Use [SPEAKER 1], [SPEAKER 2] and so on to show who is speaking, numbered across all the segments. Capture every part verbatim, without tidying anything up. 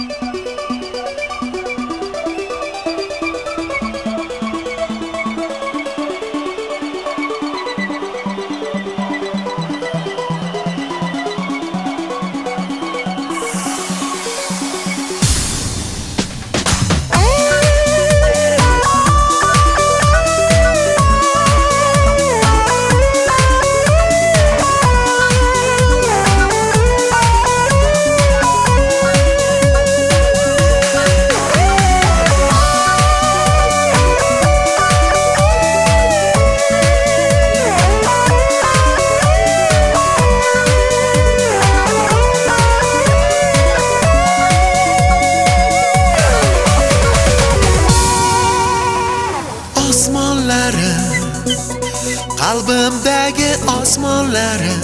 [SPEAKER 1] Qalbimdagi osmonlari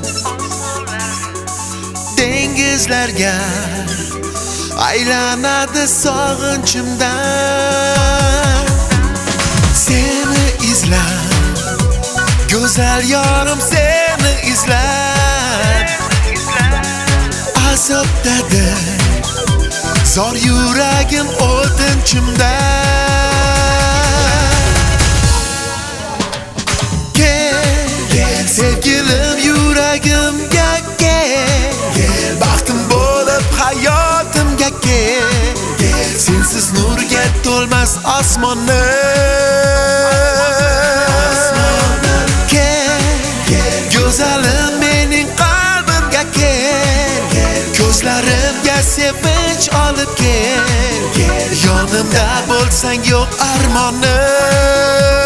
[SPEAKER 1] dengizlarga aylanadi sog'inchimdan. Seni izlab, go'zal yorim seni izlab, azobdadir zor yuragim o'tinchimdan. Sevgilim yuragimga kel, baxtim bo'lib hayotimga kel. Sensiz nurga to'lmas osmonim. Kel, go'zalim mening qalbimga kel, ko'zlarimga sevinch olib kel. Yonimda bo'lsang yo'q armonim.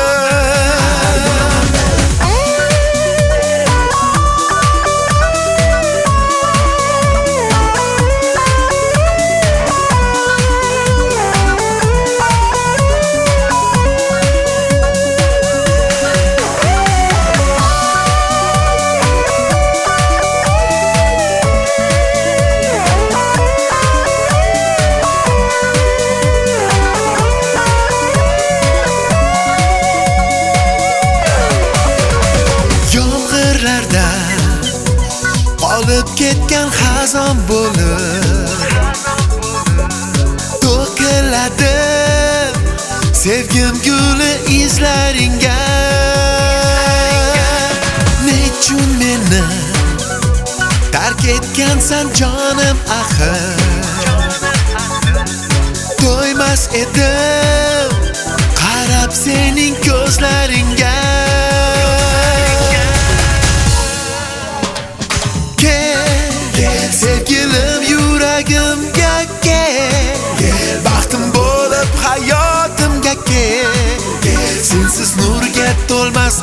[SPEAKER 1] Qolib ketgan xazon bo'lib to'kiladi sevgim guli izlaringga. Nechun meni tark etgansan jonim axir, to'ymas edim qarab sening ko'zlaringga. Sevgilim yuragimga kel, baxtim bo'lib hayotimga kel. Sensiz nurga to'lmas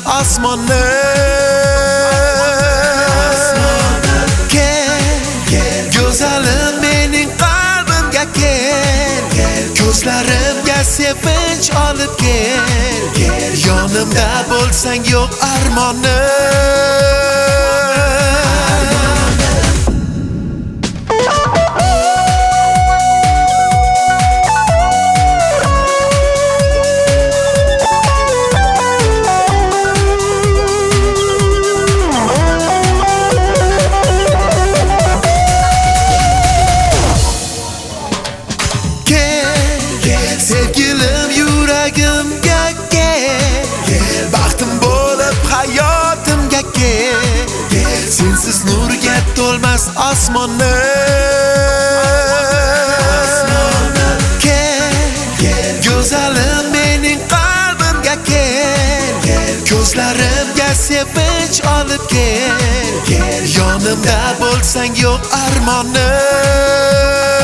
[SPEAKER 1] osmonim. Kel, go'zalim mening qalbimga kel, ko'zlarimga sevinch olib kel. Yonimda bo'lsang yo'q armonim. Sevgilim yuragimga kel, baxtim bo'lib hayotimga kel. Sensiz nurga to'lmas osmonim. Kel, go'zalim mening qalbimga kel, ko'zlarimga sevinch olib kel. Yonimda bo'lsang yo'q armonim.